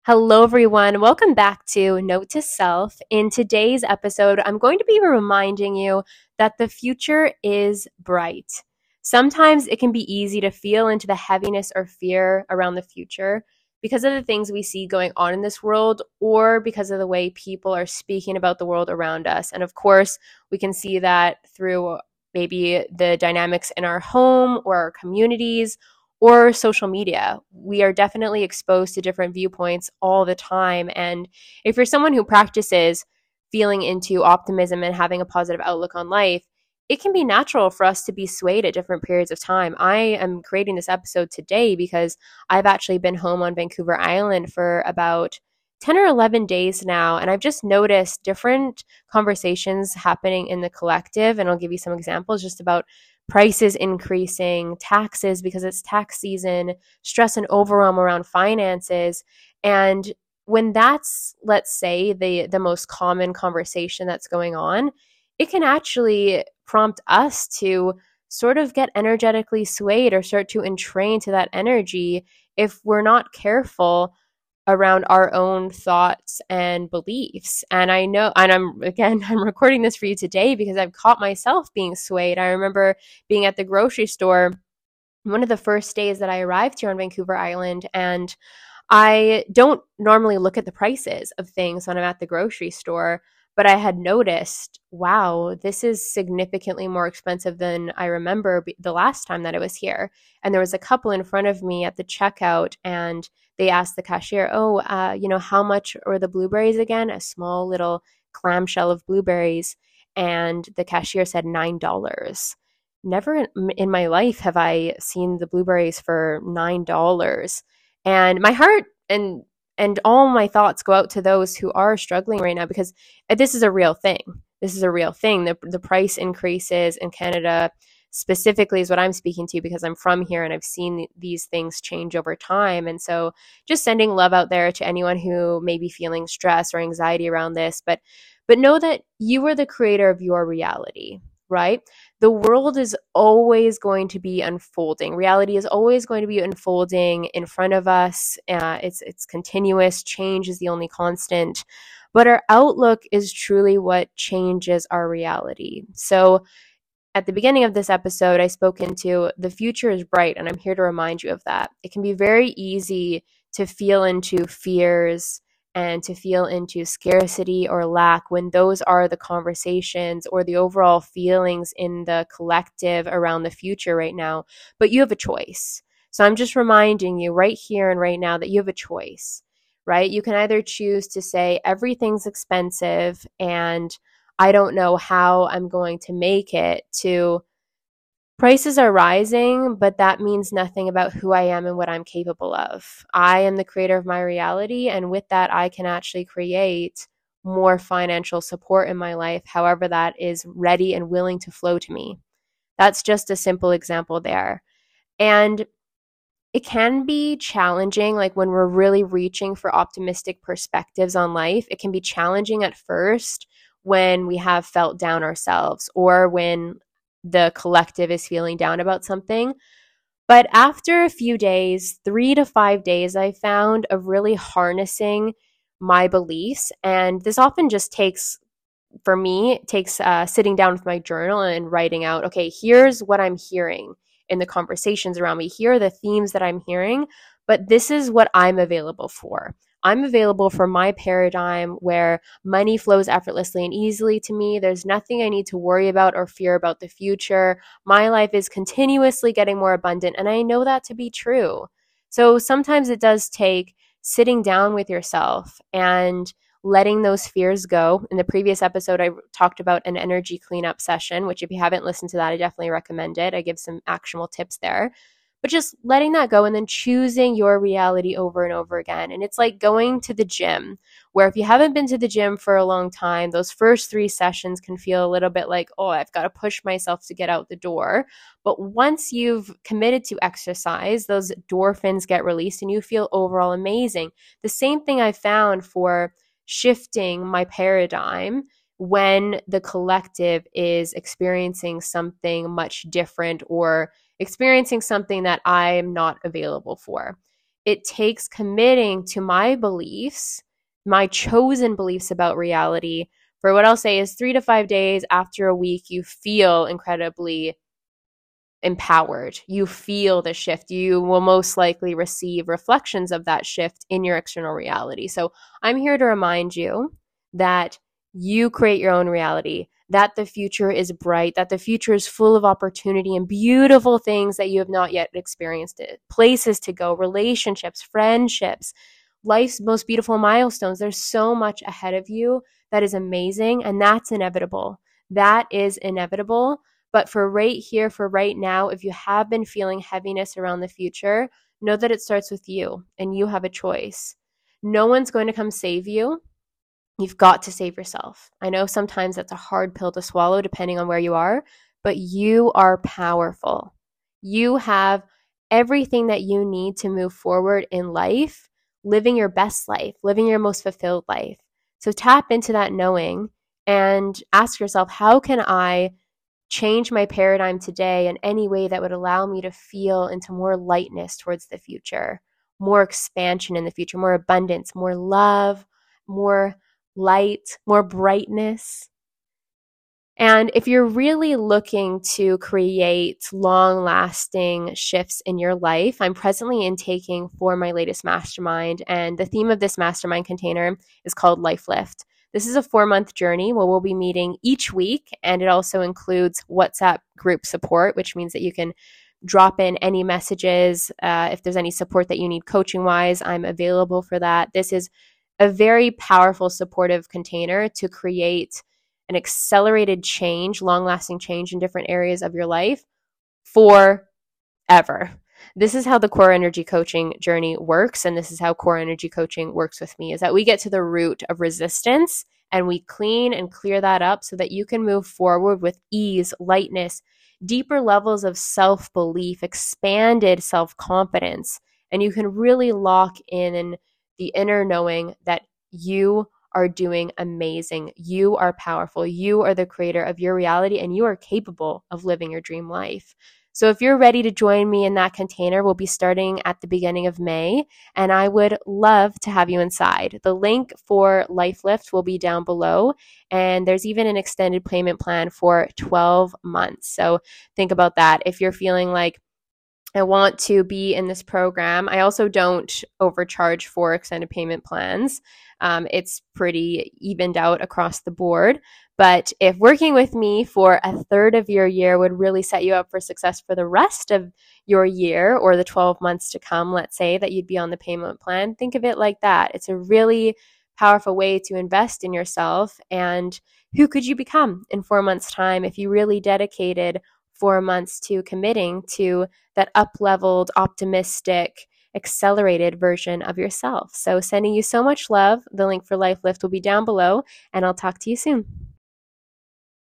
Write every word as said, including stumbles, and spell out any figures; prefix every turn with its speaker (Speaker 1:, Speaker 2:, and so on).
Speaker 1: Hello, everyone. Welcome back to Note to Self. In today's episode, I'm going to be reminding you that the future is bright. Sometimes it can be easy to feel into the heaviness or fear around the future because of the things we see going on in this world or because of the way people are speaking about the world around us. And of course, we can see that through maybe the dynamics in our home or our communities or social media. We are definitely exposed to different viewpoints all the time. And if you're someone who practices feeling into optimism and having a positive outlook on life, it can be natural for us to be swayed at different periods of time. I am creating this episode today because I've actually been home on Vancouver Island for about ten or eleven days now, and I've just noticed different conversations happening in the collective, and I'll give you some examples just about prices increasing, taxes because it's tax season, stress and overwhelm around finances. And when that's, let's say, the the most common conversation that's going on, it can actually prompt us to sort of get energetically swayed or start to entrain to that energy if we're not careful around our own thoughts and beliefs. And I know, and I'm, again, I'm recording this for you today because I've caught myself being swayed. I remember being at the grocery store one of the first days that I arrived here on Vancouver Island, and I don't normally look at the prices of things when I'm at the grocery store, but I had noticed, wow, this is significantly more expensive than I remember the last time that I was here. And there was a couple in front of me at the checkout, and they asked the cashier, oh, uh, you know, how much are the blueberries again? A small little clamshell of blueberries. And the cashier said nine dollars. Never in, in my life have I seen the blueberries for nine dollars. And my heart and and all my thoughts go out to those who are struggling right now, because this is a real thing. This is a real thing. The, the price increases in Canada specifically is what I'm speaking to because I'm from here and I've seen these things change over time. And so just sending love out there to anyone who may be feeling stress or anxiety around this, but but know that you are the creator of your reality, right? The world is always going to be unfolding. Reality is always going to be unfolding in front of us. Uh, it's it's continuous. Change is the only constant. But our outlook is truly what changes our reality. So at the beginning of this episode, I spoke into the future is bright, and I'm here to remind you of that. It can be very easy to feel into fears and to feel into scarcity or lack when those are the conversations or the overall feelings in the collective around the future right now. But you have a choice. So I'm just reminding you right here and right now that you have a choice, right? You can either choose to say everything's expensive and I don't know how I'm going to make it, to prices are rising, but that means nothing about who I am and what I'm capable of. I am the creator of my reality, and with that, I can actually create more financial support in my life, however that is ready and willing to flow to me. That's just a simple example there. And it can be challenging, like when we're really reaching for optimistic perspectives on life, it can be challenging at first when we have felt down ourselves or when the collective is feeling down about something. But after a few days, three to five days, I found of really harnessing my beliefs. And this often just takes, for me, it takes uh, sitting down with my journal and writing out, okay, here's what I'm hearing in the conversations around me. Here are the themes that I'm hearing, but this is what I'm available for. I'm available for my paradigm where money flows effortlessly and easily to me. There's nothing I need to worry about or fear about the future. My life is continuously getting more abundant, and I know that to be true. So sometimes it does take sitting down with yourself and letting those fears go. In the previous episode, I talked about an energy cleanup session, which if you haven't listened to that, I definitely recommend it. I give some actionable tips there. But just letting that go and then choosing your reality over and over again. And it's like going to the gym, where if you haven't been to the gym for a long time, those first three sessions can feel a little bit like, oh, I've got to push myself to get out the door. But once you've committed to exercise, those endorphins get released and you feel overall amazing. The same thing I found for shifting my paradigm when the collective is experiencing something much different or experiencing something that I'm not available for. it takes committing to my beliefs, my chosen beliefs about reality, for what I'll say is three to five days. After a week, you feel incredibly empowered. You feel the shift. You will most likely receive reflections of that shift in your external reality. So I'm here to remind you that you create your own reality, that the future is bright, that the future is full of opportunity and beautiful things that you have not yet experienced, it, places to go, relationships, friendships, life's most beautiful milestones. There's so much ahead of you that is amazing, and that's inevitable. That is inevitable. But for right here, for right now, if you have been feeling heaviness around the future, know that it starts with you and you have a choice. No one's going to come save you. You've got to save yourself. I know sometimes that's a hard pill to swallow depending on where you are, but you are powerful. You have everything that you need to move forward in life, living your best life, living your most fulfilled life. So tap into that knowing and ask yourself, how can I change my paradigm today in any way that would allow me to feel into more lightness towards the future, more expansion in the future, more abundance, more love, more light, more brightness. And if you're really looking to create long-lasting shifts in your life, I'm presently intaking for my latest mastermind, and the theme of this mastermind container is called Life Lift. This is a four-month journey where we'll be meeting each week, and it also includes WhatsApp group support, which means that you can drop in any messages. Uh, if there's any support that you need coaching-wise, I'm available for that. This is a very powerful, supportive container to create an accelerated change, long-lasting change in different areas of your life forever. This is how the core energy coaching journey works, and this is how core energy coaching works with me, is that we get to the root of resistance and we clean and clear that up so that you can move forward with ease, lightness, deeper levels of self-belief, expanded self-confidence, and you can really lock in the inner knowing that you are doing amazing. You are powerful. You are the creator of your reality, and you are capable of living your dream life. So if you're ready to join me in that container, we'll be starting at the beginning of May, and I would love to have you inside. The link for Life Lift will be down below, and there's even an extended payment plan for twelve months. So think about that. If you're feeling like, I want to be in this program, I also don't overcharge for extended payment plans. Um, it's pretty evened out across the board. But if working with me for a third of your year would really set you up for success for the rest of your year or the twelve months to come, let's say that you'd be on the payment plan, think of it like that. It's a really powerful way to invest in yourself. And who could you become in four months' time if you really dedicated four months to committing to that up-leveled, optimistic, accelerated version of yourself? So sending you so much love. The link for Life Lift will be down below, and I'll talk to you soon.